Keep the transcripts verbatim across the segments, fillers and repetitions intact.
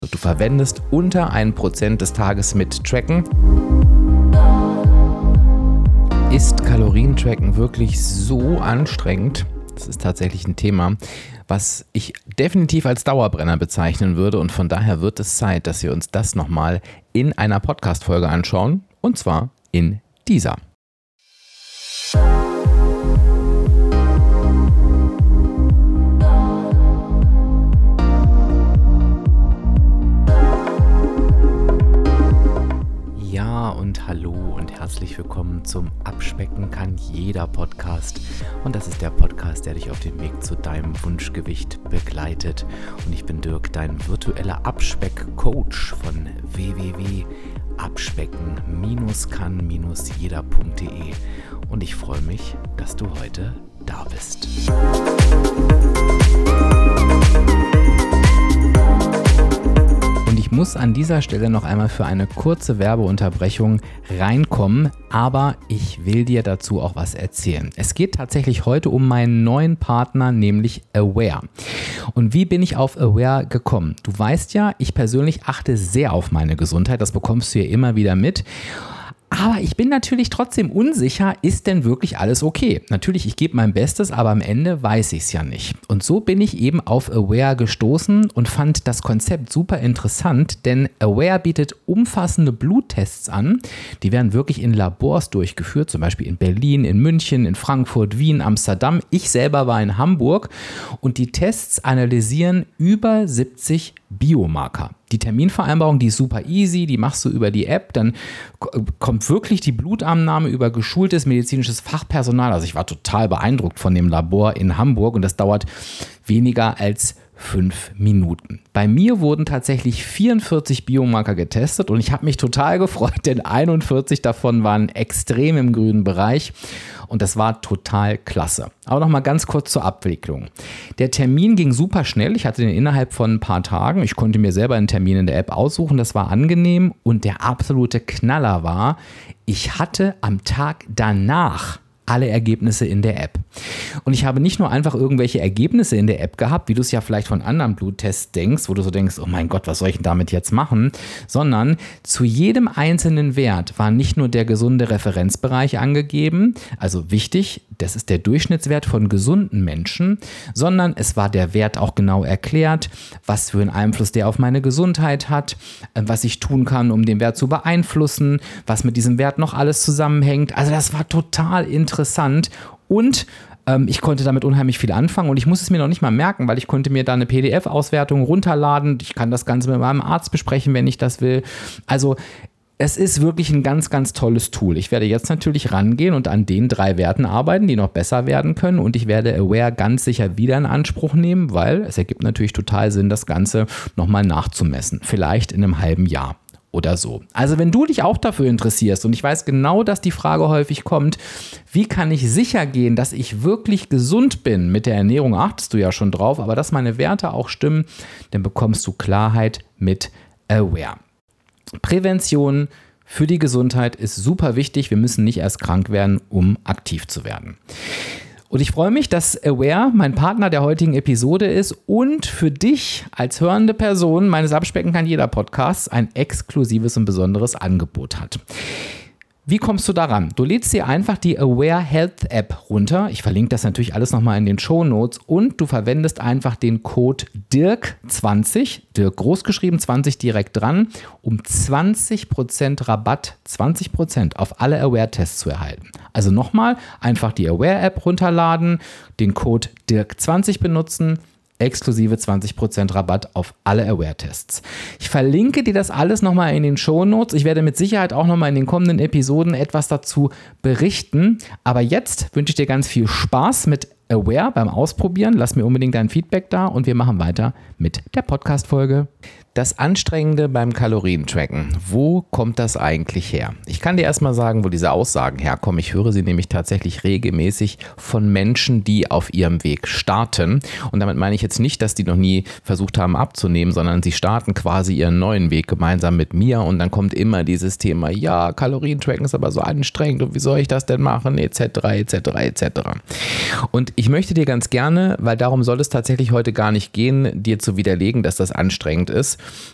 Du verwendest unter ein Prozent des Tages mit Tracken. Ist Kalorientracken wirklich so anstrengend? Das ist tatsächlich ein Thema, was ich definitiv als Dauerbrenner bezeichnen würde, und von daher wird es Zeit, dass wir uns das nochmal in einer Podcast-Folge anschauen, und zwar in dieser. Ja und hallo und herzlich willkommen zum Abspecken kann jeder Podcast, und das ist der Podcast, der dich auf dem Weg zu deinem Wunschgewicht begleitet, und ich bin Dirk, dein virtueller Abspeck-Coach von w w w punkt abspecken kann jeder punkt de, und ich freue mich, dass du heute da bist. Und ich muss an dieser Stelle noch einmal für eine kurze Werbeunterbrechung reinkommen, aber ich will dir dazu auch was erzählen. Es geht tatsächlich heute um meinen neuen Partner, nämlich Aware. Und wie bin ich auf Aware gekommen? Du weißt ja, ich persönlich achte sehr auf meine Gesundheit, das bekommst du ja immer wieder mit. Aber ich bin natürlich trotzdem unsicher, ist denn wirklich alles okay? Natürlich, ich gebe mein Bestes, aber am Ende weiß ich es ja nicht. Und so bin ich eben auf Aware gestoßen und fand das Konzept super interessant, denn Aware bietet umfassende Bluttests an. Die werden wirklich in Labors durchgeführt, zum Beispiel in Berlin, in München, in Frankfurt, Wien, Amsterdam. Ich selber war in Hamburg, und die Tests analysieren über siebzig Biomarker. Die Terminvereinbarung, die ist super easy, die machst du über die App, dann kommt wirklich die Blutannahme über geschultes medizinisches Fachpersonal. Also ich war total beeindruckt von dem Labor in Hamburg, und das dauert weniger als fünf Minuten. Bei mir wurden tatsächlich vierundvierzig Biomarker getestet, und ich habe mich total gefreut, denn einundvierzig davon waren extrem im grünen Bereich, und das war total klasse. Aber noch mal ganz kurz zur Abwicklung. Der Termin ging super schnell. Ich hatte den innerhalb von ein paar Tagen. Ich konnte mir selber einen Termin in der App aussuchen. Das war angenehm, und der absolute Knaller war, ich hatte am Tag danach alle Ergebnisse in der App. Und ich habe nicht nur einfach irgendwelche Ergebnisse in der App gehabt, wie du es ja vielleicht von anderen Bluttests denkst, wo du so denkst, oh mein Gott, was soll ich denn damit jetzt machen? Sondern zu jedem einzelnen Wert war nicht nur der gesunde Referenzbereich angegeben, also wichtig, das ist der Durchschnittswert von gesunden Menschen, sondern es war der Wert auch genau erklärt, was für einen Einfluss der auf meine Gesundheit hat, was ich tun kann, um den Wert zu beeinflussen, was mit diesem Wert noch alles zusammenhängt. Also das war total interessant, und ähm, ich konnte damit unheimlich viel anfangen, und ich muss es mir noch nicht mal merken, weil ich konnte mir da eine P D F-Auswertung runterladen. Ich kann das Ganze mit meinem Arzt besprechen, wenn ich das will. Also es ist wirklich ein ganz, ganz tolles Tool. Ich werde jetzt natürlich rangehen und an den drei Werten arbeiten, die noch besser werden können, und ich werde Aware ganz sicher wieder in Anspruch nehmen, weil es ergibt natürlich total Sinn, das Ganze nochmal nachzumessen. Vielleicht in einem halben Jahr oder so. Also wenn du dich auch dafür interessierst, und ich weiß genau, dass die Frage häufig kommt, wie kann ich sicher gehen, dass ich wirklich gesund bin? Mit der Ernährung achtest du ja schon drauf, aber dass meine Werte auch stimmen, dann bekommst du Klarheit mit Aware. Prävention für die Gesundheit ist super wichtig. Wir müssen nicht erst krank werden, um aktiv zu werden. Und ich freue mich, dass Aware mein Partner der heutigen Episode ist und für dich als hörende Person meines Abspecken kann jeder Podcasts ein exklusives und besonderes Angebot hat. Wie kommst du daran? Du lädst dir einfach die Aware Health App runter. Ich verlinke das natürlich alles nochmal in den Shownotes, und du verwendest einfach den Code D I R K zwanzig, Dirk großgeschrieben, zwanzig direkt dran, um zwanzig Prozent Rabatt, zwanzig Prozent auf alle Aware-Tests zu erhalten. Also nochmal, einfach die Aware-App runterladen, den Code D I R K zwanzig benutzen, exklusive zwanzig Prozent Rabatt auf alle Aware-Tests. Ich verlinke dir das alles nochmal in den Shownotes. Ich werde mit Sicherheit auch nochmal in den kommenden Episoden etwas dazu berichten. Aber jetzt wünsche ich dir ganz viel Spaß mit Aware beim Ausprobieren. Lass mir unbedingt dein Feedback da, und wir machen weiter mit der Podcast-Folge. Das Anstrengende beim Kalorientracken. Wo kommt das eigentlich her? Ich kann dir erstmal sagen, wo diese Aussagen herkommen. Ich höre sie nämlich tatsächlich regelmäßig von Menschen, die auf ihrem Weg starten. Und damit meine ich jetzt nicht, dass die noch nie versucht haben abzunehmen, sondern sie starten quasi ihren neuen Weg gemeinsam mit mir. Und dann kommt immer dieses Thema, ja, Kalorientracken ist aber so anstrengend und wie soll ich das denn machen, et cetera, et cetera, et cetera. Und ich möchte dir ganz gerne, weil darum soll es tatsächlich heute gar nicht gehen, dir zu widerlegen, dass das anstrengend ist,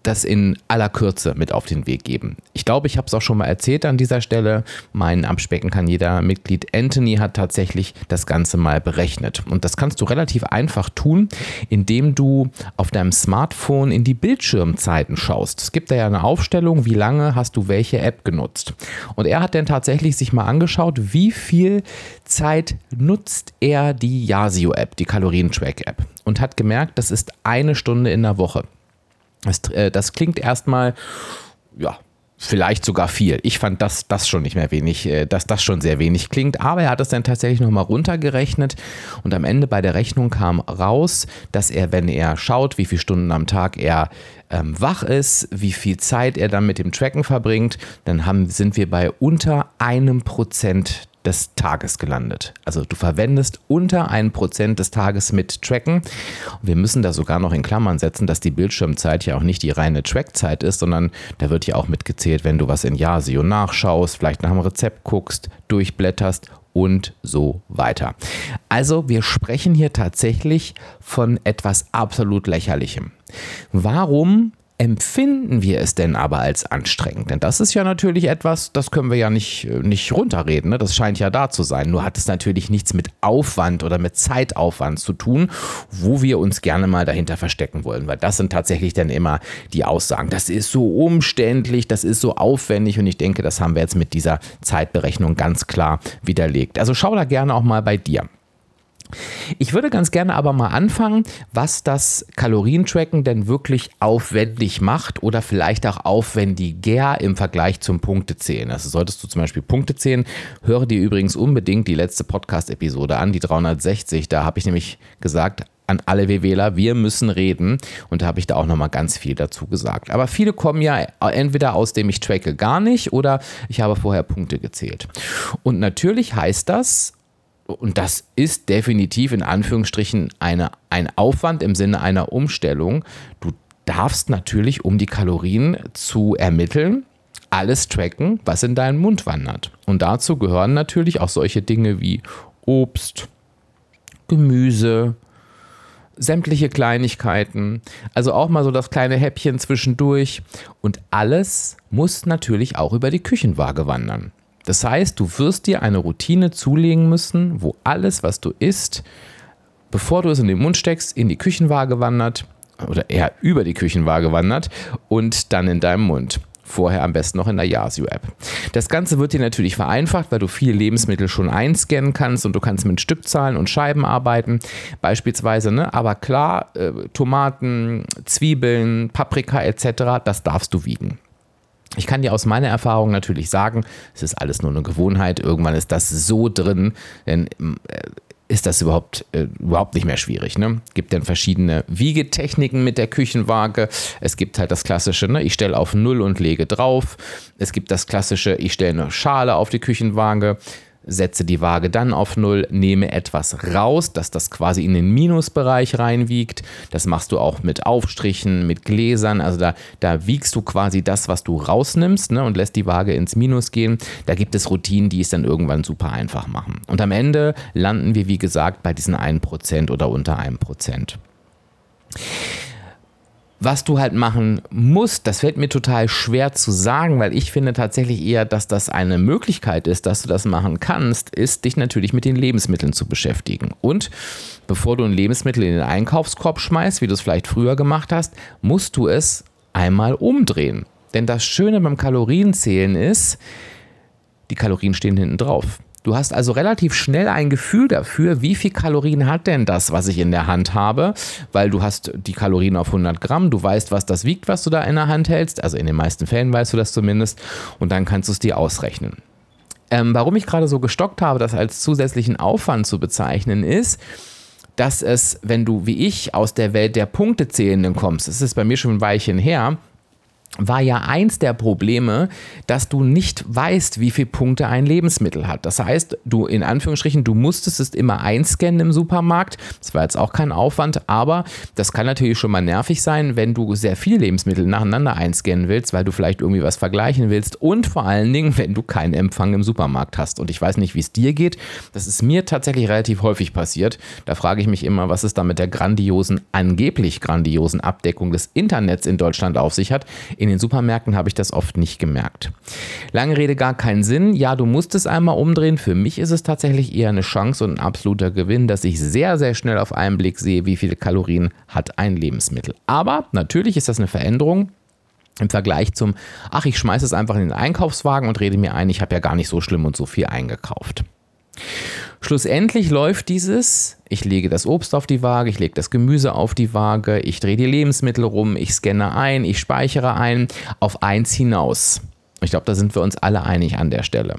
das in aller Kürze mit auf den Weg geben. Ich glaube, ich habe es auch schon mal erzählt an dieser Stelle. Mein Abspecken kann jeder Mitglied Anthony hat tatsächlich das Ganze mal berechnet. Und das kannst du relativ einfach tun, indem du auf deinem Smartphone in die Bildschirmzeiten schaust. Es gibt da ja eine Aufstellung, wie lange hast du welche App genutzt. Und er hat dann tatsächlich sich mal angeschaut, wie viel Zeit nutzt er die Yazio-App, die Kalorien-Track-App. Und hat gemerkt, das ist eine Stunde in der Woche. Das, äh, das klingt erstmal, ja, vielleicht sogar viel. Ich fand das, das schon nicht mehr wenig, äh, dass das schon sehr wenig klingt, aber er hat es dann tatsächlich nochmal runtergerechnet und am Ende bei der Rechnung kam raus, dass er, wenn er schaut, wie viele Stunden am Tag er ähm, wach ist, wie viel Zeit er dann mit dem Tracken verbringt, dann haben, sind wir bei unter einem Prozent des Tages gelandet. Also du verwendest unter ein Prozent des Tages mit Tracken. Und wir müssen da sogar noch in Klammern setzen, dass die Bildschirmzeit ja auch nicht die reine Trackzeit ist, sondern da wird ja auch mitgezählt, wenn du was in Yazio nachschaust, vielleicht nach einem Rezept guckst, durchblätterst und so weiter. Also wir sprechen hier tatsächlich von etwas absolut Lächerlichem. Warum empfinden wir es denn aber als anstrengend? Denn das ist ja natürlich etwas, das können wir ja nicht, nicht runterreden, ne? Das scheint ja da zu sein. Nur hat es natürlich nichts mit Aufwand oder mit Zeitaufwand zu tun, wo wir uns gerne mal dahinter verstecken wollen. Weil das sind tatsächlich dann immer die Aussagen. Das ist so umständlich, das ist so aufwendig und ich denke, das haben wir jetzt mit dieser Zeitberechnung ganz klar widerlegt. Also schau da gerne auch mal bei dir. Ich würde ganz gerne aber mal anfangen, was das Kalorientracken denn wirklich aufwendig macht oder vielleicht auch aufwendiger im Vergleich zum Punktezählen. Also solltest du zum Beispiel Punkte zählen, höre dir übrigens unbedingt die letzte Podcast-Episode an, die dreihundertsechzig. Da habe ich nämlich gesagt, an alle WWler, wir müssen reden und da habe ich da auch nochmal ganz viel dazu gesagt. Aber viele kommen ja entweder aus dem ich tracke gar nicht oder ich habe vorher Punkte gezählt. Und natürlich heißt das, und das ist definitiv in Anführungsstrichen eine, ein Aufwand im Sinne einer Umstellung. Du darfst natürlich, um die Kalorien zu ermitteln, alles tracken, was in deinen Mund wandert. Und dazu gehören natürlich auch solche Dinge wie Obst, Gemüse, sämtliche Kleinigkeiten, also auch mal so das kleine Häppchen zwischendurch. Und alles muss natürlich auch über die Küchenwaage wandern. Das heißt, du wirst dir eine Routine zulegen müssen, wo alles, was du isst, bevor du es in den Mund steckst, in die Küchenwaage wandert oder eher über die Küchenwaage wandert und dann in deinem Mund. Vorher am besten noch in der Yazio-App. Das Ganze wird dir natürlich vereinfacht, weil du viele Lebensmittel schon einscannen kannst und du kannst mit Stückzahlen und Scheiben arbeiten, beispielsweise. Ne? Aber klar, äh, Tomaten, Zwiebeln, Paprika et cetera, das darfst du wiegen. Ich kann dir aus meiner Erfahrung natürlich sagen, es ist alles nur eine Gewohnheit, irgendwann ist das so drin, denn äh, ist das überhaupt, äh, überhaupt nicht mehr schwierig. Ne? Es gibt dann verschiedene Wiegetechniken mit der Küchenwaage. Es gibt halt das klassische, ne? Ich stelle auf null und lege drauf. Es gibt das klassische, ich stelle eine Schale auf die Küchenwaage, setze die Waage dann auf null, nehme etwas raus, dass das quasi in den Minusbereich reinwiegt. Das machst du auch mit Aufstrichen, mit Gläsern. Also da, da wiegst du quasi das, was du rausnimmst, ne, und lässt die Waage ins Minus gehen. Da gibt es Routinen, die es dann irgendwann super einfach machen. Und am Ende landen wir, wie gesagt, bei diesen ein Prozent oder unter einem Prozent. Was du halt machen musst, das fällt mir total schwer zu sagen, weil ich finde tatsächlich eher, dass das eine Möglichkeit ist, dass du das machen kannst, ist, dich natürlich mit den Lebensmitteln zu beschäftigen. Und bevor du ein Lebensmittel in den Einkaufskorb schmeißt, wie du es vielleicht früher gemacht hast, musst du es einmal umdrehen. Denn das Schöne beim Kalorienzählen ist, die Kalorien stehen hinten drauf. Du hast also relativ schnell ein Gefühl dafür, wie viel Kalorien hat denn das, was ich in der Hand habe, weil du hast die Kalorien auf hundert Gramm, du weißt, was das wiegt, was du da in der Hand hältst, also in den meisten Fällen weißt du das zumindest und dann kannst du es dir ausrechnen. Ähm, warum ich gerade so gestockt habe, das als zusätzlichen Aufwand zu bezeichnen, ist, dass es, wenn du wie ich aus der Welt der Punktezählenden kommst, das ist bei mir schon ein Weilchen her, war ja eins der Probleme, dass du nicht weißt, wie viele Punkte ein Lebensmittel hat. Das heißt, du in Anführungsstrichen, du musstest es immer einscannen im Supermarkt. Das war jetzt auch kein Aufwand, aber das kann natürlich schon mal nervig sein, wenn du sehr viele Lebensmittel nacheinander einscannen willst, weil du vielleicht irgendwie was vergleichen willst und vor allen Dingen, wenn du keinen Empfang im Supermarkt hast. Und ich weiß nicht, wie es dir geht. Das ist mir tatsächlich relativ häufig passiert. Da frage ich mich immer, was es da mit der grandiosen, angeblich grandiosen Abdeckung des Internets in Deutschland auf sich hat. In den Supermärkten habe ich das oft nicht gemerkt. Lange Rede, gar keinen Sinn. Ja, du musst es einmal umdrehen. Für mich ist es tatsächlich eher eine Chance und ein absoluter Gewinn, dass ich sehr, sehr schnell auf einen Blick sehe, wie viele Kalorien hat ein Lebensmittel. Aber natürlich ist das eine Veränderung im Vergleich zum, ach, ich schmeiße es einfach in den Einkaufswagen und rede mir ein, ich habe ja gar nicht so schlimm und so viel eingekauft. Schlussendlich läuft dieses, ich lege das Obst auf die Waage, ich lege das Gemüse auf die Waage, ich drehe die Lebensmittel rum, ich scanne ein, ich speichere ein, auf eins hinaus. Ich glaube, da sind wir uns alle einig an der Stelle.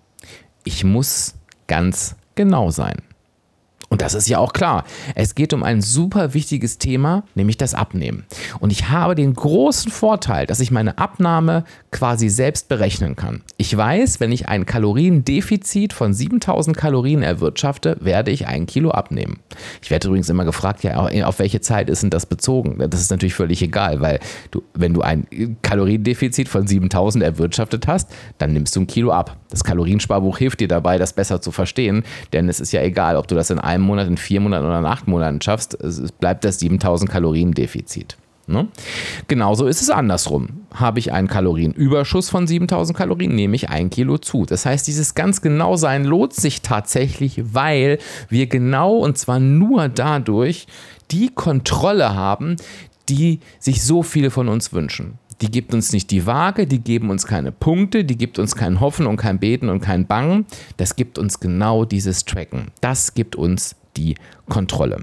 Ich muss ganz genau sein. Und das ist ja auch klar. Es geht um ein super wichtiges Thema, nämlich das Abnehmen. Und ich habe den großen Vorteil, dass ich meine Abnahme quasi selbst berechnen kann. Ich weiß, wenn ich ein Kaloriendefizit von siebentausend Kalorien erwirtschafte, werde ich ein Kilo abnehmen. Ich werde übrigens immer gefragt, ja, auf welche Zeit ist denn das bezogen? Das ist natürlich völlig egal, weil du, wenn du ein Kaloriendefizit von siebentausend erwirtschaftet hast, dann nimmst du ein Kilo ab. Das Kaloriensparbuch hilft dir dabei, das besser zu verstehen, denn es ist ja egal, ob du das in einem Monat, in vier Monaten oder in acht Monaten schaffst, es bleibt das siebentausend Kalorien Defizit. Ne? Genauso ist es andersrum. Habe ich einen Kalorienüberschuss von siebentausend Kalorien, nehme ich ein Kilo zu. Das heißt, dieses ganz genau sein lohnt sich tatsächlich, weil wir genau und zwar nur dadurch die Kontrolle haben, die sich so viele von uns wünschen. Die gibt uns nicht die Waage, die geben uns keine Punkte, die gibt uns kein Hoffen und kein Beten und kein Bangen. Das gibt uns genau dieses Tracken. Das gibt uns die Kontrolle.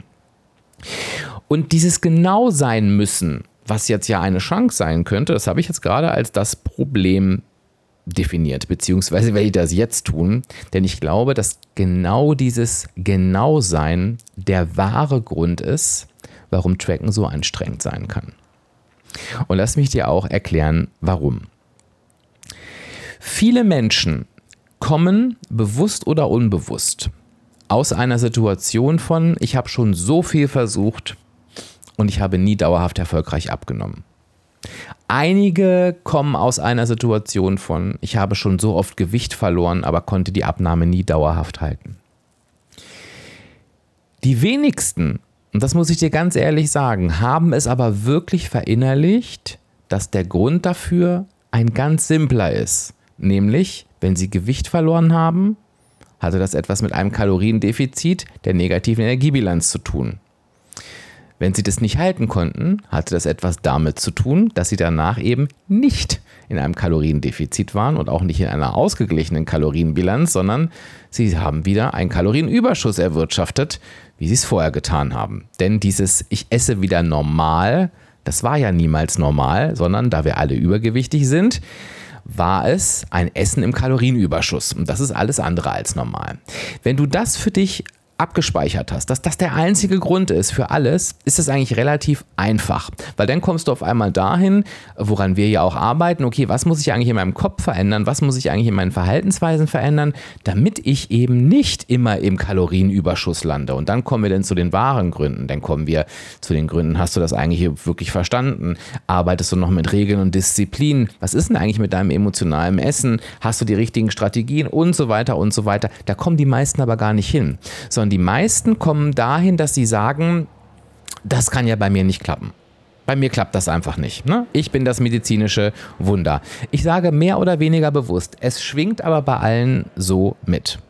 Und dieses genau sein müssen, was jetzt ja eine Chance sein könnte, das habe ich jetzt gerade als das Problem definiert, beziehungsweise werde ich das jetzt tun, denn ich glaube, dass genau dieses Genausein der wahre Grund ist, warum Tracken so anstrengend sein kann. Und lass mich dir auch erklären, warum. Viele Menschen kommen bewusst oder unbewusst aus einer Situation von, ich habe schon so viel versucht und ich habe nie dauerhaft erfolgreich abgenommen. Einige kommen aus einer Situation von, ich habe schon so oft Gewicht verloren, aber konnte die Abnahme nie dauerhaft halten. Die wenigsten, und das muss ich dir ganz ehrlich sagen, haben es aber wirklich verinnerlicht, dass der Grund dafür ein ganz simpler ist. Nämlich, wenn sie Gewicht verloren haben, hatte das etwas mit einem Kaloriendefizit der negativen Energiebilanz zu tun. Wenn sie das nicht halten konnten, hatte das etwas damit zu tun, dass sie danach eben nicht in einem Kaloriendefizit waren und auch nicht in einer ausgeglichenen Kalorienbilanz, sondern sie haben wieder einen Kalorienüberschuss erwirtschaftet, wie sie es vorher getan haben. Denn dieses ich esse wieder normal, das war ja niemals normal, sondern da wir alle übergewichtig sind, war es ein Essen im Kalorienüberschuss. Und das ist alles andere als normal. Wenn du das für dich abgespeichert hast, dass das der einzige Grund ist für alles, ist es eigentlich relativ einfach. Weil dann kommst du auf einmal dahin, woran wir ja auch arbeiten, okay, was muss ich eigentlich in meinem Kopf verändern, was muss ich eigentlich in meinen Verhaltensweisen verändern, damit ich eben nicht immer im Kalorienüberschuss lande. Und dann kommen wir dann zu den wahren Gründen. Dann kommen wir zu den Gründen, hast du das eigentlich wirklich verstanden? Arbeitest du noch mit Regeln und Disziplin? Was ist denn eigentlich mit deinem emotionalen Essen? Hast du die richtigen Strategien und so weiter und so weiter? Da kommen die meisten aber gar nicht hin, sondern die meisten kommen dahin, dass sie sagen, das kann ja bei mir nicht klappen. Bei mir klappt das einfach nicht. Ne? Ich bin das medizinische Wunder. Ich sage mehr oder weniger bewusst, es schwingt aber bei allen so mit.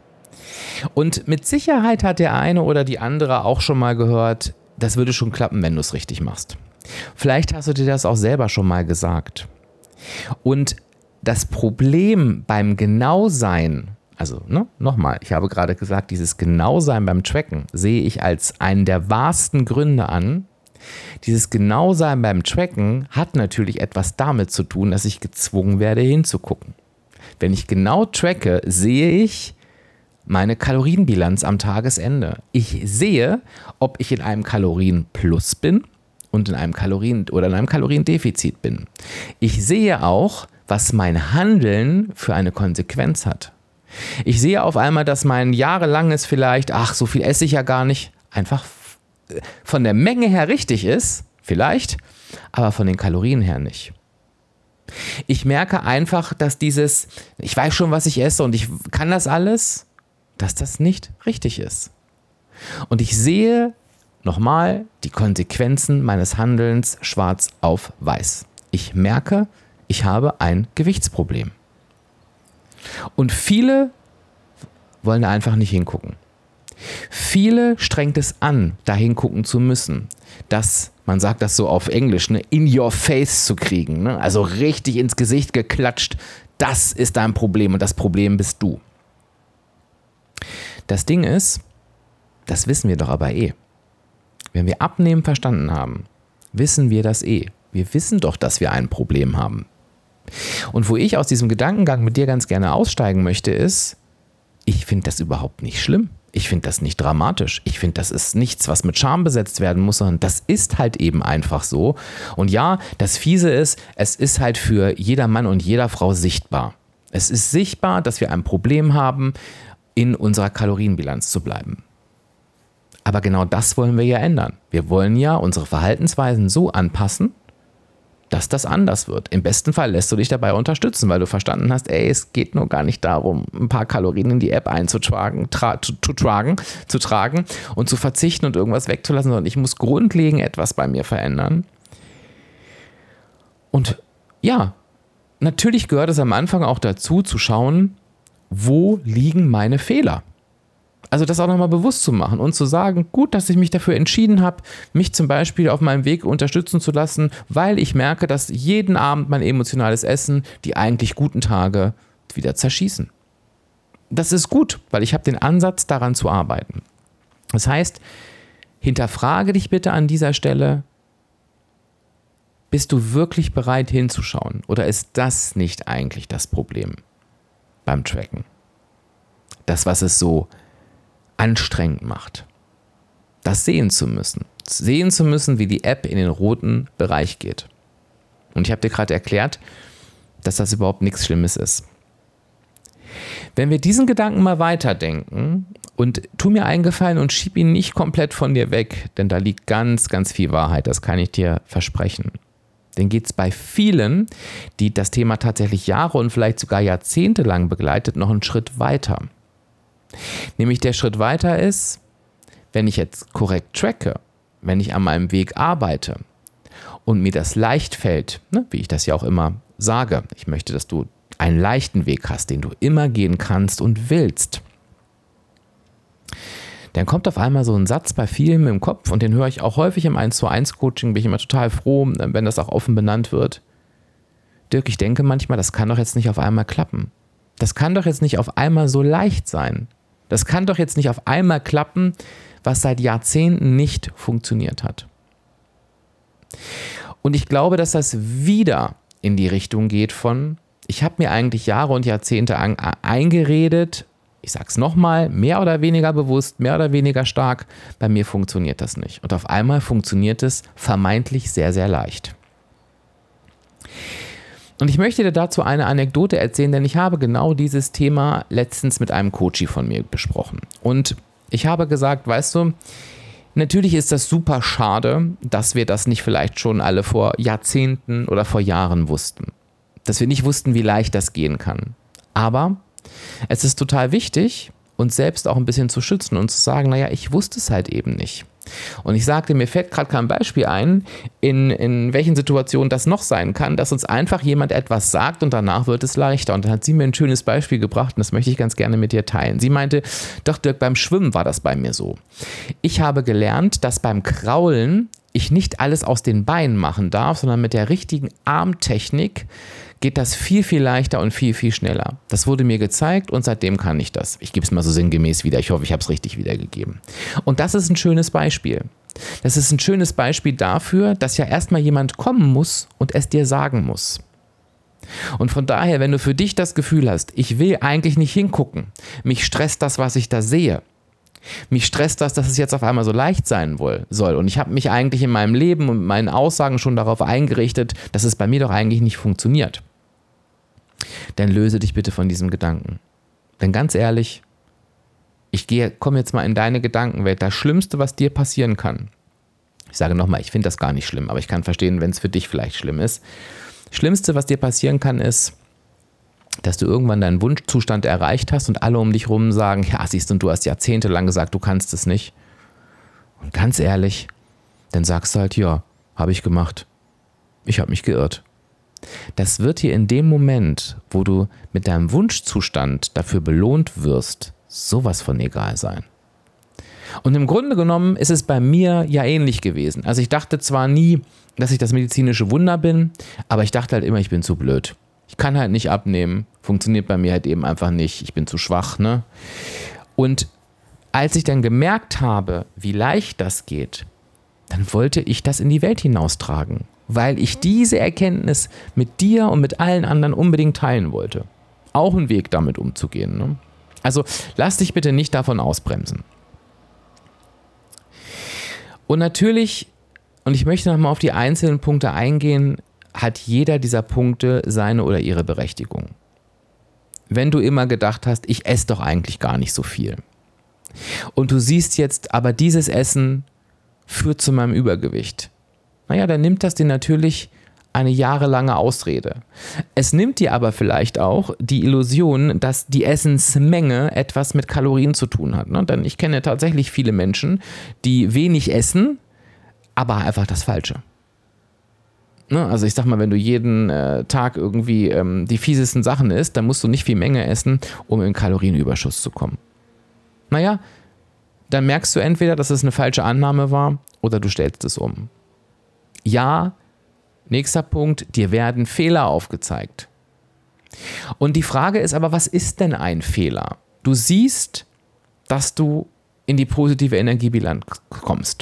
Und mit Sicherheit hat der eine oder die andere auch schon mal gehört, das würde schon klappen, wenn du es richtig machst. Vielleicht hast du dir das auch selber schon mal gesagt. Und das Problem beim Genausein, also ne, nochmal, ich habe gerade gesagt, dieses Genausein beim Tracken sehe ich als einen der wahrsten Gründe an. Dieses Genausein beim Tracken hat natürlich etwas damit zu tun, dass ich gezwungen werde hinzugucken. Wenn ich genau tracke, sehe ich meine Kalorienbilanz am Tagesende. Ich sehe, ob ich in einem Kalorienplus bin und in einem Kalorien- oder in einem Kaloriendefizit bin. Ich sehe auch, was mein Handeln für eine Konsequenz hat. Ich sehe auf einmal, dass mein jahrelanges vielleicht, ach, so viel esse ich ja gar nicht, einfach von der Menge her richtig ist, vielleicht, aber von den Kalorien her nicht. Ich merke einfach, dass dieses, ich weiß schon, was ich esse und ich kann das alles, dass das nicht richtig ist. Und ich sehe nochmal die Konsequenzen meines Handelns schwarz auf weiß. Ich merke, ich habe ein Gewichtsproblem. Und viele wollen da einfach nicht hingucken. Viele strengt es an, da hingucken zu müssen. Das, man sagt das so auf Englisch, ne, in your face zu kriegen. Ne? Also richtig ins Gesicht geklatscht. Das ist dein Problem und das Problem bist du. Das Ding ist, das wissen wir doch aber eh. Wenn wir Abnehmen verstanden haben, wissen wir das eh. Wir wissen doch, dass wir ein Problem haben. Und wo ich aus diesem Gedankengang mit dir ganz gerne aussteigen möchte, ist, ich finde das überhaupt nicht schlimm. Ich finde das nicht dramatisch. Ich finde, das ist nichts, was mit Scham besetzt werden muss, sondern das ist halt eben einfach so. Und ja, das Fiese ist, es ist halt für jeder Mann und jeder Frau sichtbar. Es ist sichtbar, dass wir ein Problem haben, in unserer Kalorienbilanz zu bleiben. Aber genau das wollen wir ja ändern. Wir wollen ja unsere Verhaltensweisen so anpassen, dass das anders wird. Im besten Fall lässt du dich dabei unterstützen, weil du verstanden hast, ey, es geht nur gar nicht darum, ein paar Kalorien in die App einzutragen, tra- zu, zu, tragen, zu tragen und zu verzichten und irgendwas wegzulassen, sondern ich muss grundlegend etwas bei mir verändern. Und ja, natürlich gehört es am Anfang auch dazu, zu schauen, wo liegen meine Fehler? Also das auch nochmal bewusst zu machen und zu sagen, gut, dass ich mich dafür entschieden habe, mich zum Beispiel auf meinem Weg unterstützen zu lassen, weil ich merke, dass jeden Abend mein emotionales Essen die eigentlich guten Tage wieder zerschießen. Das ist gut, weil ich habe den Ansatz, daran zu arbeiten. Das heißt, hinterfrage dich bitte an dieser Stelle, bist du wirklich bereit hinzuschauen oder ist das nicht eigentlich das Problem beim Tracken? Das, was es so anstrengend macht, das sehen zu müssen. Sehen zu müssen, wie die App in den roten Bereich geht. Und ich habe dir gerade erklärt, dass das überhaupt nichts Schlimmes ist. Wenn wir diesen Gedanken mal weiterdenken und tu mir einen Gefallen und schieb ihn nicht komplett von dir weg, denn da liegt ganz, ganz viel Wahrheit, das kann ich dir versprechen. Denn geht es bei vielen, die das Thema tatsächlich Jahre und vielleicht sogar Jahrzehnte lang begleitet, noch einen Schritt weiter. Nämlich der Schritt weiter ist, wenn ich jetzt korrekt tracke, wenn ich an meinem Weg arbeite und mir das leicht fällt, ne, wie ich das ja auch immer sage, ich möchte, dass du einen leichten Weg hast, den du immer gehen kannst und willst, dann kommt auf einmal so ein Satz bei vielen im Kopf und den höre ich auch häufig im eins zu eins Coaching, bin ich immer total froh, wenn das auch offen benannt wird. Dirk, ich denke manchmal, das kann doch jetzt nicht auf einmal klappen. Das kann doch jetzt nicht auf einmal so leicht sein. Das kann doch jetzt nicht auf einmal klappen, was seit Jahrzehnten nicht funktioniert hat. Und ich glaube, dass das wieder in die Richtung geht von, ich habe mir eigentlich Jahre und Jahrzehnte an, eingeredet, ich sag's nochmal, mehr oder weniger bewusst, mehr oder weniger stark, bei mir funktioniert das nicht. Und auf einmal funktioniert es vermeintlich sehr, sehr leicht. Und ich möchte dir dazu eine Anekdote erzählen, denn ich habe genau dieses Thema letztens mit einem Coachie von mir besprochen. Und ich habe gesagt, weißt du, natürlich ist das super schade, dass wir das nicht vielleicht schon alle vor Jahrzehnten oder vor Jahren wussten. Dass wir nicht wussten, wie leicht das gehen kann. Aber es ist total wichtig, uns selbst auch ein bisschen zu schützen und zu sagen, naja, ich wusste es halt eben nicht. Und ich sagte, mir fällt gerade kein Beispiel ein, in, in welchen Situationen das noch sein kann, dass uns einfach jemand etwas sagt und danach wird es leichter. Und dann hat sie mir ein schönes Beispiel gebracht und das möchte ich ganz gerne mit dir teilen. Sie meinte, doch Dirk, beim Schwimmen war das bei mir so. Ich habe gelernt, dass beim Kraulen ich nicht alles aus den Beinen machen darf, sondern mit der richtigen Armtechnik geht das viel, viel leichter und viel, viel schneller. Das wurde mir gezeigt und seitdem kann ich das. Ich gebe es mal so sinngemäß wieder. Ich hoffe, ich habe es richtig wiedergegeben. Und das ist ein schönes Beispiel. Das ist ein schönes Beispiel dafür, dass ja erstmal jemand kommen muss und es dir sagen muss. Und von daher, wenn du für dich das Gefühl hast, ich will eigentlich nicht hingucken, mich stresst das, was ich da sehe, Mich stresst das, dass es jetzt auf einmal so leicht sein soll. Und ich habe mich eigentlich in meinem Leben und meinen Aussagen schon darauf eingerichtet, dass es bei mir doch eigentlich nicht funktioniert. Dann löse dich bitte von diesem Gedanken. Denn ganz ehrlich, ich gehe, komme jetzt mal in deine Gedankenwelt. Das Schlimmste, was dir passieren kann, ich sage nochmal, ich finde das gar nicht schlimm, aber ich kann verstehen, wenn es für dich vielleicht schlimm ist. Das Schlimmste, was dir passieren kann, ist, dass du irgendwann deinen Wunschzustand erreicht hast und alle um dich rum sagen, ja, siehst du, du hast jahrzehntelang gesagt, du kannst es nicht. Und ganz ehrlich, dann sagst du halt, ja, habe ich gemacht. Ich habe mich geirrt. Das wird dir in dem Moment, wo du mit deinem Wunschzustand dafür belohnt wirst, sowas von egal sein. Und im Grunde genommen ist es bei mir ja ähnlich gewesen. Also ich dachte zwar nie, dass ich das medizinische Wunder bin, aber ich dachte halt immer, ich bin zu blöd. Ich kann halt nicht abnehmen, funktioniert bei mir halt eben einfach nicht, ich bin zu schwach, ne? Und als ich dann gemerkt habe, wie leicht das geht, dann wollte ich das in die Welt hinaustragen, weil ich diese Erkenntnis mit dir und mit allen anderen unbedingt teilen wollte. Auch ein Weg, damit umzugehen, ne? Also lass dich bitte nicht davon ausbremsen. Und natürlich, und ich möchte nochmal auf die einzelnen Punkte eingehen, hat jeder dieser Punkte seine oder ihre Berechtigung. Wenn du immer gedacht hast, ich esse doch eigentlich gar nicht so viel. Und du siehst jetzt, aber dieses Essen führt zu meinem Übergewicht. Naja, dann nimmt das dir natürlich eine jahrelange Ausrede. Es nimmt dir aber vielleicht auch die Illusion, dass die Essensmenge etwas mit Kalorien zu tun hat. Ne? Denn ich kenne tatsächlich viele Menschen, die wenig essen, aber einfach das Falsche. Ne? Also ich sag mal, wenn du jeden äh, Tag irgendwie ähm, die fiesesten Sachen isst, dann musst du nicht viel Menge essen, um in Kalorienüberschuss zu kommen. Naja, dann merkst du entweder, dass es eine falsche Annahme war oder du stellst es um. Ja, nächster Punkt, dir werden Fehler aufgezeigt. Und die Frage ist aber, was ist denn ein Fehler? Du siehst, dass du in die positive Energiebilanz kommst.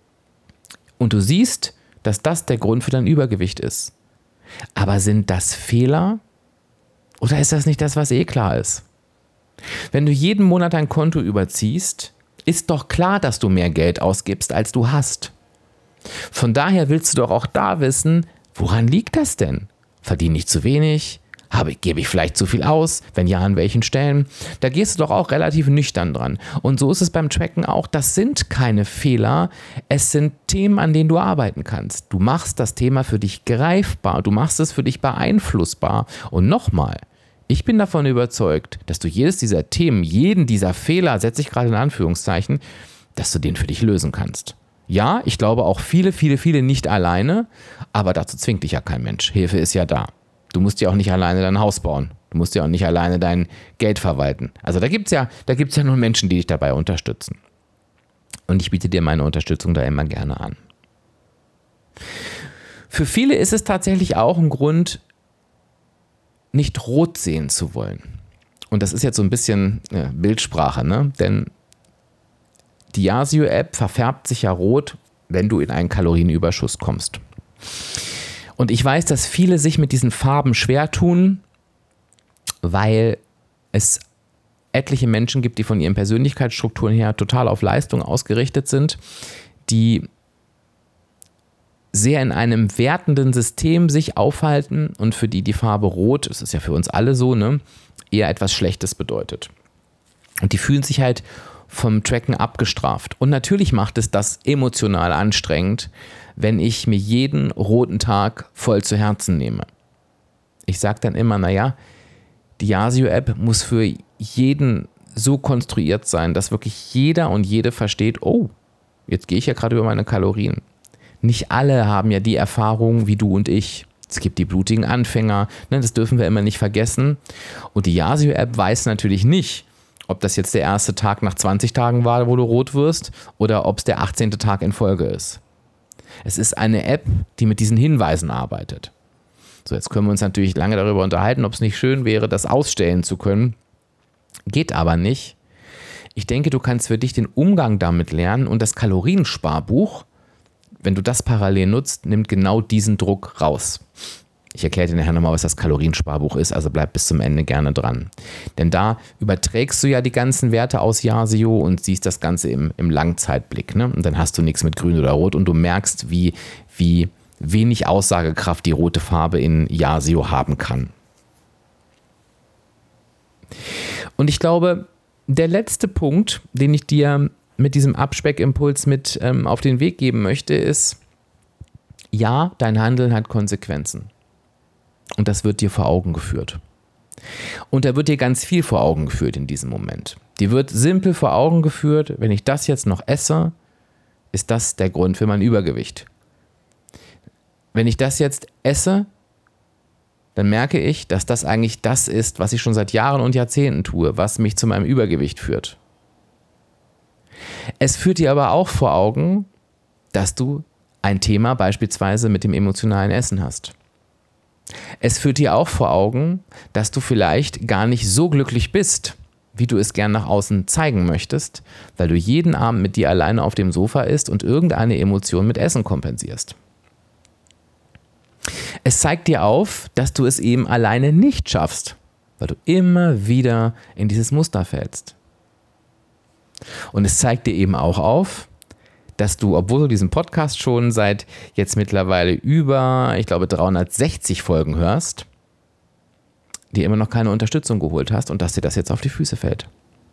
Und du siehst, dass das der Grund für dein Übergewicht ist. Aber sind das Fehler oder ist das nicht das, was eh klar ist? Wenn du jeden Monat dein Konto überziehst, ist doch klar, dass du mehr Geld ausgibst, als du hast. Von daher willst du doch auch da wissen, woran liegt das denn? Verdiene ich zu wenig? Habe, gebe ich vielleicht zu viel aus? Wenn ja, an welchen Stellen? Da gehst du doch auch relativ nüchtern dran. Und so ist es beim Tracken auch. Das sind keine Fehler. Es sind Themen, an denen du arbeiten kannst. Du machst das Thema für dich greifbar. Du machst es für dich beeinflussbar. Und nochmal, ich bin davon überzeugt, dass du jedes dieser Themen, jeden dieser Fehler, setze ich gerade in Anführungszeichen, dass du den für dich lösen kannst. Ja, ich glaube auch viele, viele, viele nicht alleine, aber dazu zwingt dich ja kein Mensch. Hilfe ist ja da. Du musst ja auch nicht alleine dein Haus bauen. Du musst ja auch nicht alleine dein Geld verwalten. Also da gibt es ja, da gibt's ja nur Menschen, die dich dabei unterstützen. Und ich biete dir meine Unterstützung da immer gerne an. Für viele ist es tatsächlich auch ein Grund, nicht rot sehen zu wollen. Und das ist jetzt so ein bisschen äh, Bildsprache, ne? Denn die Yasio-App verfärbt sich ja rot, wenn du in einen Kalorienüberschuss kommst. Und ich weiß, dass viele sich mit diesen Farben schwer tun, weil es etliche Menschen gibt, die von ihren Persönlichkeitsstrukturen her total auf Leistung ausgerichtet sind, die sehr in einem wertenden System sich aufhalten und für die die Farbe Rot, das ist ja für uns alle so, ne, eher etwas Schlechtes bedeutet. Und die fühlen sich halt vom Tracken abgestraft. Und natürlich macht es das emotional anstrengend, wenn ich mir jeden roten Tag voll zu Herzen nehme. Ich sage dann immer, naja, die Yasio-App muss für jeden so konstruiert sein, dass wirklich jeder und jede versteht, oh, jetzt gehe ich ja gerade über meine Kalorien. Nicht alle haben ja die Erfahrung wie du und ich. Es gibt die blutigen Anfänger, ne, das dürfen wir immer nicht vergessen. Und die Yasio-App weiß natürlich nicht, ob das jetzt der erste Tag nach zwanzig Tagen war, wo du rot wirst, oder ob es der achtzehnte Tag in Folge ist. Es ist eine App, die mit diesen Hinweisen arbeitet. So, jetzt können wir uns natürlich lange darüber unterhalten, ob es nicht schön wäre, das ausstellen zu können. Geht aber nicht. Ich denke, du kannst für dich den Umgang damit lernen und das Kaloriensparbuch, wenn du das parallel nutzt, nimmt genau diesen Druck raus. Ich erkläre dir nachher nochmal, was das Kaloriensparbuch ist, also bleib bis zum Ende gerne dran. Denn da überträgst du ja die ganzen Werte aus Yasio und siehst das Ganze im, im Langzeitblick. Ne? Und dann hast du nichts mit Grün oder Rot und du merkst, wie, wie wenig Aussagekraft die rote Farbe in Yasio haben kann. Und ich glaube, der letzte Punkt, den ich dir mit diesem Abspeckimpuls mit ähm, auf den Weg geben möchte, ist, ja, dein Handeln hat Konsequenzen. Und das wird dir vor Augen geführt. Und da wird dir ganz viel vor Augen geführt in diesem Moment. Dir wird simpel vor Augen geführt, wenn ich das jetzt noch esse, ist das der Grund für mein Übergewicht. Wenn ich das jetzt esse, dann merke ich, dass das eigentlich das ist, was ich schon seit Jahren und Jahrzehnten tue, was mich zu meinem Übergewicht führt. Es führt dir aber auch vor Augen, dass du ein Thema beispielsweise mit dem emotionalen Essen hast. Es führt dir auch vor Augen, dass du vielleicht gar nicht so glücklich bist, wie du es gern nach außen zeigen möchtest, weil du jeden Abend mit dir alleine auf dem Sofa isst und irgendeine Emotion mit Essen kompensierst. Es zeigt dir auf, dass du es eben alleine nicht schaffst, weil du immer wieder in dieses Muster fällst. Und es zeigt dir eben auch auf, dass du, obwohl du diesen Podcast schon seit jetzt mittlerweile über, ich glaube, dreihundertsechzig Folgen hörst, dir immer noch keine Unterstützung geholt hast und dass dir das jetzt auf die Füße fällt.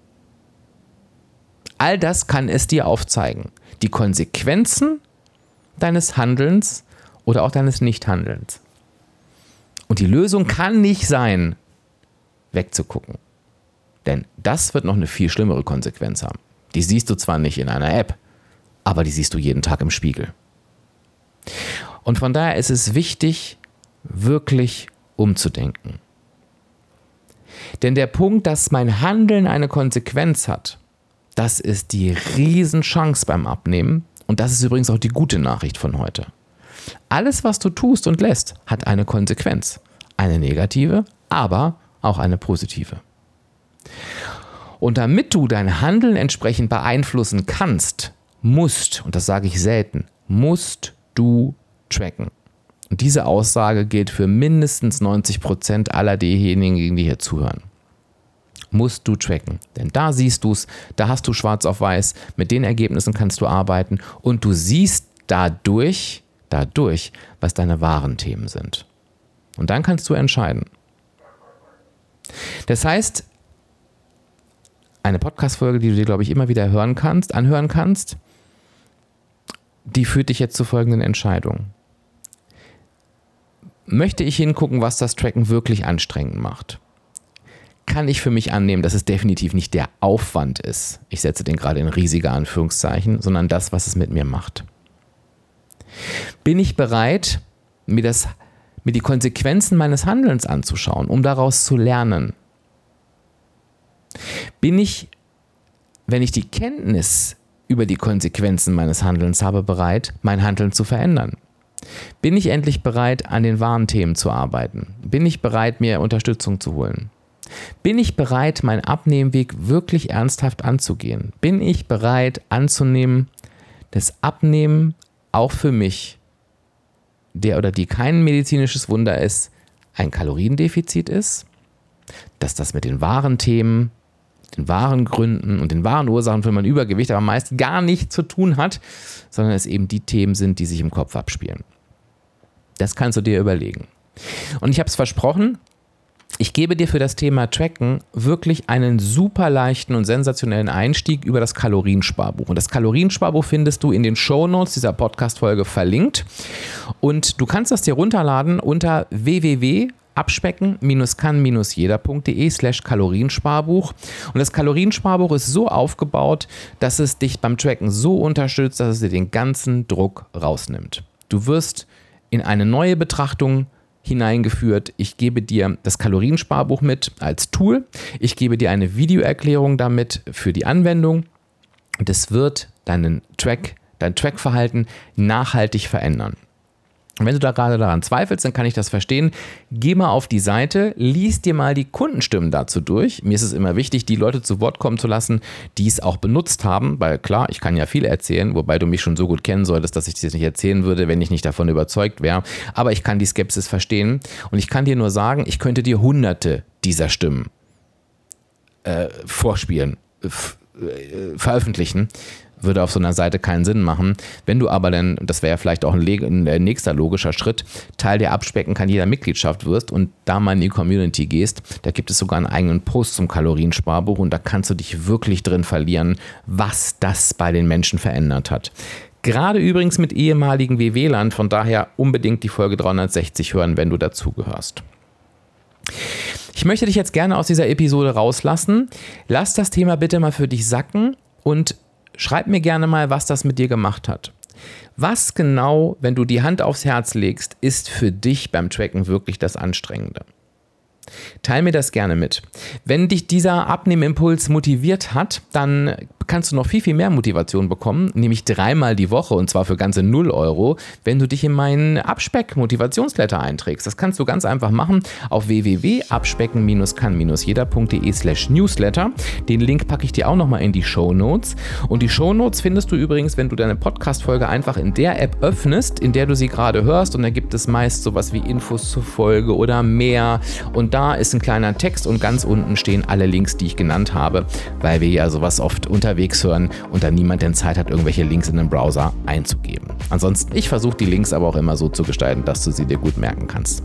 All das kann es dir aufzeigen. Die Konsequenzen deines Handelns oder auch deines Nichthandelns. Und die Lösung kann nicht sein, wegzugucken. Denn das wird noch eine viel schlimmere Konsequenz haben. Die siehst du zwar nicht in einer App, aber die siehst du jeden Tag im Spiegel. Und von daher ist es wichtig, wirklich umzudenken. Denn der Punkt, dass mein Handeln eine Konsequenz hat, das ist die Riesenchance beim Abnehmen. Und das ist übrigens auch die gute Nachricht von heute. Alles, was du tust und lässt, hat eine Konsequenz. Eine negative, aber auch eine positive. Und damit du dein Handeln entsprechend beeinflussen kannst, musst, und das sage ich selten, musst du tracken. Und diese Aussage gilt für mindestens neunzig Prozent aller derjenigen, die hier zuhören. Musst du tracken. Denn da siehst du es, da hast du schwarz auf weiß, mit den Ergebnissen kannst du arbeiten und du siehst dadurch, dadurch, was deine wahren Themen sind. Und dann kannst du entscheiden. Das heißt, eine Podcast-Folge, die du dir, glaube ich, immer wieder hören kannst, anhören kannst, die führt dich jetzt zu folgenden Entscheidungen. Möchte ich hingucken, was das Tracken wirklich anstrengend macht? Kann ich für mich annehmen, dass es definitiv nicht der Aufwand ist, ich setze den gerade in riesige Anführungszeichen, sondern das, was es mit mir macht? Bin ich bereit, mir, das, mir die Konsequenzen meines Handelns anzuschauen, um daraus zu lernen? Bin ich, wenn ich die Kenntnis über die Konsequenzen meines Handelns habe, bereit, mein Handeln zu verändern? Bin ich endlich bereit, an den wahren Themen zu arbeiten? Bin ich bereit, mir Unterstützung zu holen? Bin ich bereit, meinen Abnehmweg wirklich ernsthaft anzugehen? Bin ich bereit anzunehmen, dass Abnehmen auch für mich, der oder die kein medizinisches Wunder ist, ein Kaloriendefizit ist? Dass das mit den wahren Themen, den wahren Gründen und den wahren Ursachen für mein Übergewicht aber meist gar nichts zu tun hat, sondern es eben die Themen sind, die sich im Kopf abspielen. Das kannst du dir überlegen. Und ich habe es versprochen, ich gebe dir für das Thema Tracken wirklich einen super leichten und sensationellen Einstieg über das Kaloriensparbuch. Und das Kaloriensparbuch findest du in den Shownotes dieser Podcast-Folge verlinkt. Und du kannst das dir runterladen unter w w w punkt abspecken kann jeder punkt de slash Kaloriensparbuch. Und das Kaloriensparbuch ist so aufgebaut, dass es dich beim Tracken so unterstützt, dass es dir den ganzen Druck rausnimmt. Du wirst in eine neue Betrachtung hineingeführt. Ich gebe dir das Kaloriensparbuch mit als Tool. Ich gebe dir eine Videoerklärung damit für die Anwendung. Und es wird deinen Track, dein Trackverhalten nachhaltig verändern. Und wenn du da gerade daran zweifelst, dann kann ich das verstehen. Geh mal auf die Seite, lies dir mal die Kundenstimmen dazu durch. Mir ist es immer wichtig, die Leute zu Wort kommen zu lassen, die es auch benutzt haben, weil klar, ich kann ja viel erzählen, wobei du mich schon so gut kennen solltest, dass ich dir das nicht erzählen würde, wenn ich nicht davon überzeugt wäre. Aber ich kann die Skepsis verstehen und ich kann dir nur sagen, ich könnte dir hunderte dieser Stimmen äh, vorspielen, f- äh, veröffentlichen. Würde auf so einer Seite keinen Sinn machen. Wenn du aber dann, das wäre ja vielleicht auch ein, ein nächster logischer Schritt, Teil der Abspecken kann jeder Mitgliedschaft wirst und da mal in die Community gehst, da gibt es sogar einen eigenen Post zum Kaloriensparbuch und da kannst du dich wirklich drin verlieren, was das bei den Menschen verändert hat. Gerade übrigens mit ehemaligen W W-Lern, von daher unbedingt die Folge dreihundertsechzig hören, wenn du dazugehörst. Ich möchte dich jetzt gerne aus dieser Episode rauslassen. Lass das Thema bitte mal für dich sacken und schreib mir gerne mal, was das mit dir gemacht hat. Was genau, wenn du die Hand aufs Herz legst, ist für dich beim Tracken wirklich das Anstrengende? Teil mir das gerne mit. Wenn dich dieser Abnehmimpuls motiviert hat, dann kannst du noch viel, viel mehr Motivation bekommen, nämlich dreimal die Woche und zwar für ganze null Euro, wenn du dich in meinen Abspeck-Motivationsletter einträgst. Das kannst du ganz einfach machen auf w w w punkt abspecken kann jeder punkt de slash newsletter. Den Link packe ich dir auch nochmal in die Shownotes. Und die Shownotes findest du übrigens, wenn du deine Podcast-Folge einfach in der App öffnest, in der du sie gerade hörst und da gibt es meist sowas wie Infos zur Folge oder mehr und da ist ein kleiner Text und ganz unten stehen alle Links, die ich genannt habe, weil wir ja sowas oft unterwegs hören und dann niemand denn Zeit hat, irgendwelche Links in den Browser einzugeben. Ansonsten, ich versuche die Links aber auch immer so zu gestalten, dass du sie dir gut merken kannst.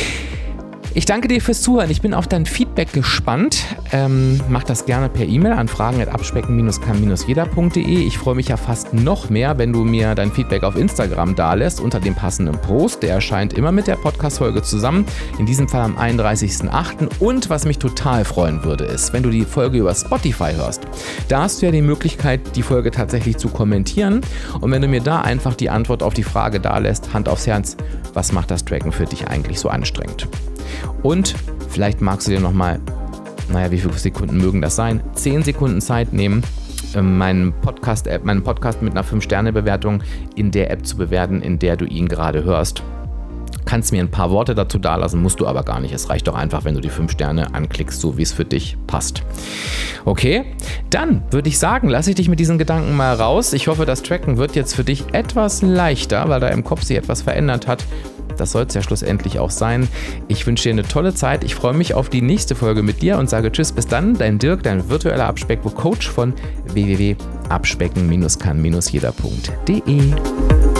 Ich danke dir fürs Zuhören. Ich bin auf dein Feedback gespannt. Ähm, mach das gerne per E-Mail an fragen at abspecken kann jeder punkt de. Ich freue mich ja fast noch mehr, wenn du mir dein Feedback auf Instagram dalässt unter dem passenden Post. Der erscheint immer mit der Podcast-Folge zusammen. In diesem Fall am einunddreißigsten achten Und was mich total freuen würde, ist, wenn du die Folge über Spotify hörst. Da hast du ja die Möglichkeit, die Folge tatsächlich zu kommentieren. Und wenn du mir da einfach die Antwort auf die Frage dalässt, Hand aufs Herz, was macht das Tracken für dich eigentlich so anstrengend? Und vielleicht magst du dir nochmal, naja, wie viele Sekunden mögen das sein, zehn Sekunden Zeit nehmen, meinen Podcast, meinen Podcast mit einer fünf Sterne Bewertung in der App zu bewerten, in der du ihn gerade hörst. Kannst mir ein paar Worte dazu dalassen, musst du aber gar nicht. Es reicht doch einfach, wenn du die fünf Sterne anklickst, so wie es für dich passt. Okay, dann würde ich sagen, lasse ich dich mit diesen Gedanken mal raus. Ich hoffe, das Tracken wird jetzt für dich etwas leichter, weil da im Kopf sich etwas verändert hat. Das soll es ja schlussendlich auch sein. Ich wünsche dir eine tolle Zeit. Ich freue mich auf die nächste Folge mit dir und sage Tschüss, bis dann. Dein Dirk, dein virtueller Abspeckbuch-Coach von w w w punkt abspecken kann jeder punkt de.